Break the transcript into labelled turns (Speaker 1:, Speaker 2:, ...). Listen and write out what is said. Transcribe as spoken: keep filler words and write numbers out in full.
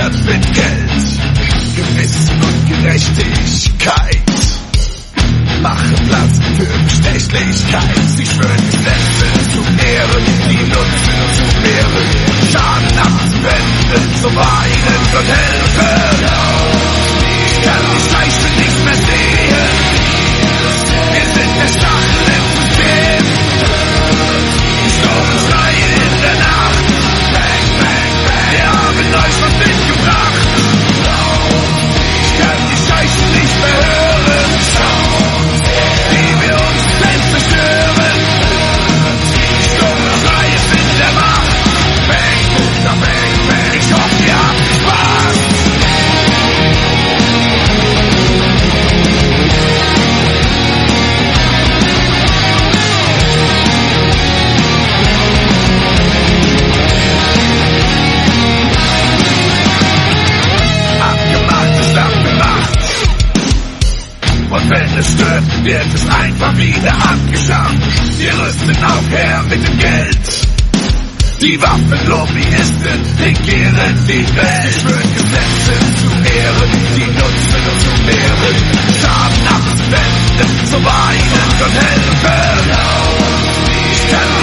Speaker 1: Stadt mit Geld, Gewissen und Gerechtigkeit. Mache Platz für Bestechlichkeit. Sie schwören Gesetze zu ehren, die Nutzen zu mehren, Schaden abzuwenden, so weinen und helfen. Ich kann die Scheiße nicht mehr sehen. Wir sind der Stachel im System. Die Sturm schreien in der Nacht. Bang, bang, bang. Wir haben Deutschland mitgebracht. Ich kann die Scheiße nicht mehr hören. Wie wir uns selbst zerstören. Die Sturmschreie sind der Macht. Bang, na bang, bang. Ich hoffe, ihr habt Spaß. Abgemacht ist abgemacht. Und wenn es stört, wird es einfach wieder abgeschafft. Wir rüsten auf her mit dem Geld. Die Waffenlobbyisten regieren die Welt. Ich schwöre Gesetze zu ehren, die Nutzen und zu mehren, Schaden abzuwenden, so weinen und helfen. Ich kann